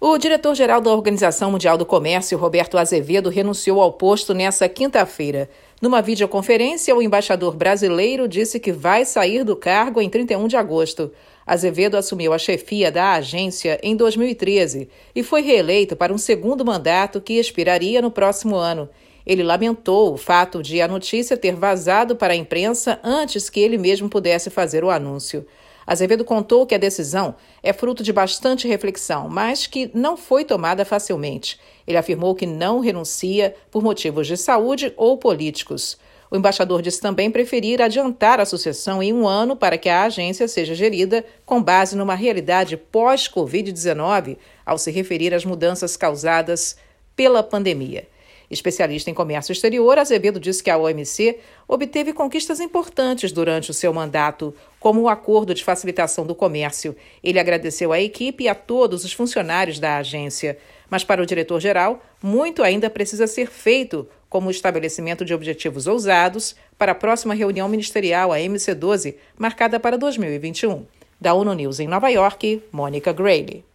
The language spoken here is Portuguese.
O diretor-geral da Organização Mundial do Comércio, Roberto Azevedo, renunciou ao posto nesta quinta-feira. Numa videoconferência, o embaixador brasileiro disse que vai sair do cargo em 31 de agosto. Azevedo assumiu a chefia da agência em 2013 e foi reeleito para um segundo mandato que expiraria no próximo ano. Ele lamentou o fato de a notícia ter vazado para a imprensa antes que ele mesmo pudesse fazer o anúncio. Azevedo contou que a decisão é fruto de bastante reflexão, mas que não foi tomada facilmente. Ele afirmou que não renuncia por motivos de saúde ou políticos. O embaixador disse também preferir adiantar a sucessão em 1 ano para que a agência seja gerida com base numa realidade pós-Covid-19, ao se referir às mudanças causadas pela pandemia. Especialista em comércio exterior, Azevedo disse que a OMC obteve conquistas importantes durante o seu mandato, como o acordo de facilitação do comércio. Ele agradeceu à equipe e a todos os funcionários da agência. Mas para o diretor-geral, muito ainda precisa ser feito, como o estabelecimento de objetivos ousados para a próxima reunião ministerial, a MC12, marcada para 2021. Da ONU News em Nova York, Mônica Grayle.